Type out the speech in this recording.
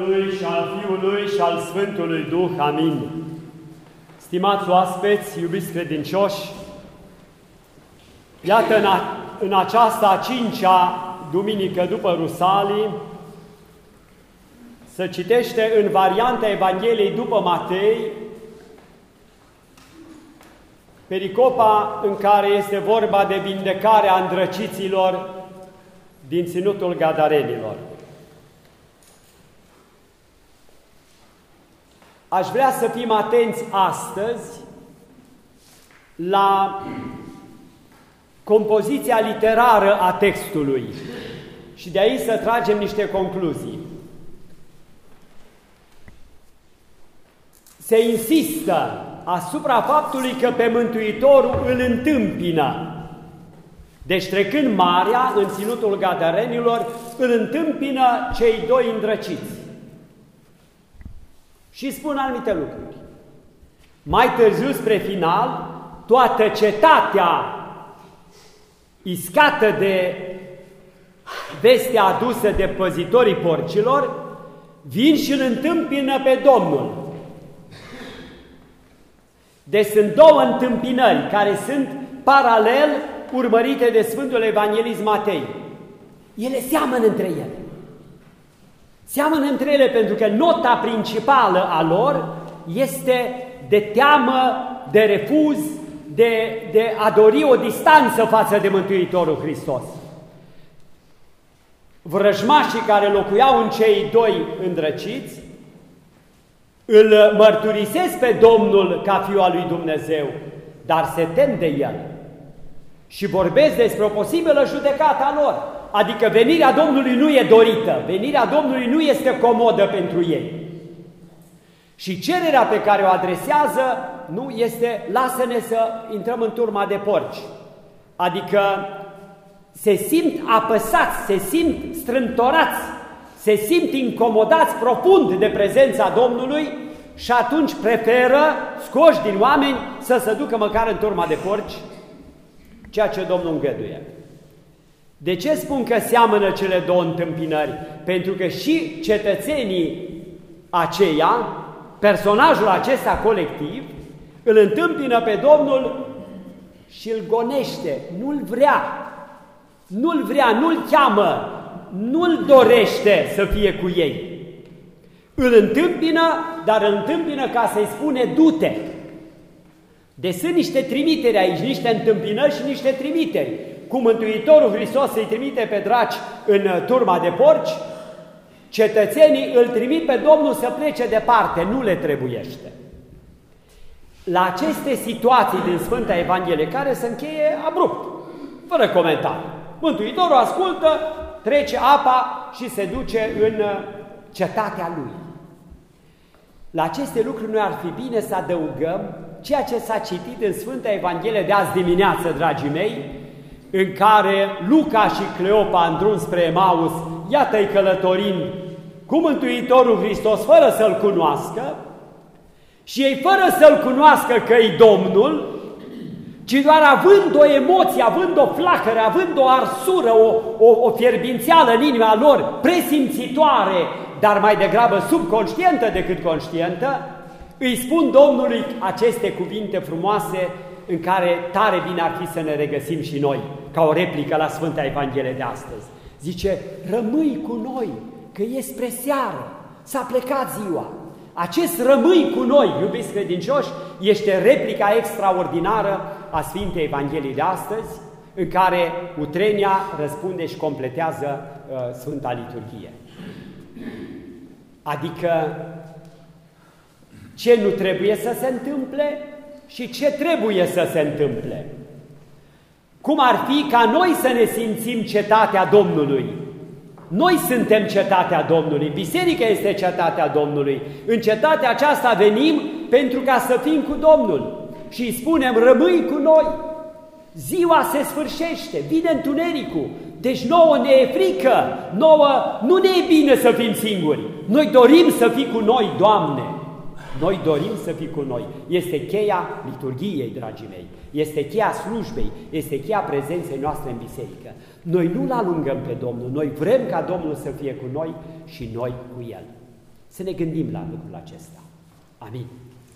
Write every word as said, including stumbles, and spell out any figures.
Tatălui și al Fiului și al Sfântului Duh. Amin. Stimați oaspeți, iubiți credincioși, iată în, a, în aceasta a cincea duminică după Rusalii, se citește în varianta Evangheliei după Matei, pericopa în care este vorba de vindecarea îndrăciților din ținutul Gadarenilor. Aș vrea să fim atenți astăzi la compoziția literară a textului și de aici să tragem niște concluzii. Se insistă asupra faptului că pe Mântuitorul îl întâmpină. Deci trecând marea în ținutul Gadarenilor, îl întâmpină cei doi îndrăciți. Și spun anumite lucruri. Mai târziu, spre final, toată cetatea iscată de vestea adusă de păzitorii porcilor, vin și îl întâmpină pe Domnul. Deci sunt două întâmpinări care sunt paralel urmărite de Sfântul Evanghelist Matei. Ele seamănă între ele. Seamănă între ele pentru că nota principală a lor este de teamă, de refuz, de, de a dori o distanță față de Mântuitorul Hristos. Vrăjmașii care locuiau în cei doi îndrăciți îl mărturisesc pe Domnul ca Fiul al lui Dumnezeu, dar se tem de El și vorbesc despre o posibilă judecată a lor. Adică venirea Domnului nu e dorită, venirea Domnului nu este comodă pentru ei. Și cererea pe care o adresează nu este, lasă-ne să intrăm în turma de porci. Adică se simt apăsați, se simt strâmtorați, se simt incomodați profund de prezența Domnului și atunci preferă, scoși din oameni, să se ducă măcar în turma de porci, ceea ce Domnul îngăduie. De ce spun că seamănă cele două întâmpinări? Pentru că și cetățenii aceia, personajul acesta colectiv, îl întâmpină pe Domnul și îl gonește, nu-l vrea, nu-l vrea, nu-l cheamă, nu-l dorește să fie cu ei. Îl întâmpină, dar îl întâmpină ca să-i spune du-te. Deci sunt niște trimiteri aici, niște întâmpinări și niște trimiteri. Cum Mântuitorul Hristos îi trimite pe draci în turma de porci, cetățenii îl trimit pe Domnul să plece departe, nu le trebuiește. La aceste situații din Sfânta Evanghelie, care se încheie abrupt, fără comentarii, Mântuitorul ascultă, trece apa și se duce în cetatea lui. La aceste lucruri noi ar fi bine să adăugăm ceea ce s-a citit în Sfânta Evanghelie de azi dimineață, dragii mei, în care Luca și Cleopa în drum spre Emaus, iată-i călătorind cu Mântuitorul Hristos fără să-L cunoască și ei fără să-L cunoască că-i Domnul, ci doar având o emoție, având o flacără, având o arsură, o, o, o fierbințeală în inima lor, presimțitoare, dar mai degrabă subconștientă decât conștientă, îi spun Domnului aceste cuvinte frumoase în care tare bine ar fi să ne regăsim și noi, ca o replică la Sfânta Evanghelie de astăzi. Zice, rămâi cu noi, că e spre seară, s-a plecat ziua. Acest rămâi cu noi, iubiți credincioși, este replica extraordinară a Sfintei Evangheliei de astăzi, în care utrenia răspunde și completează uh, Sfânta Liturghie. Adică ce nu trebuie să se întâmple și ce trebuie să se întâmple. Cum ar fi ca noi să ne simțim cetatea Domnului? Noi suntem cetatea Domnului, biserica este cetatea Domnului. În cetatea aceasta venim pentru ca să fim cu Domnul și îi spunem, rămâi cu noi. Ziua se sfârșește, vine întunericul, deci nouă ne e frică, nouă nu ne e bine să fim singuri. Noi dorim să fii cu noi, Doamne. Noi dorim să fii cu noi. Este cheia liturghiei, dragii mei. Este cheia slujbei, este cheia prezenței noastre în biserică. Noi nu-L alungăm pe Domnul, noi vrem ca Domnul să fie cu noi și noi cu El. Să ne gândim la lucrul acesta. Amin.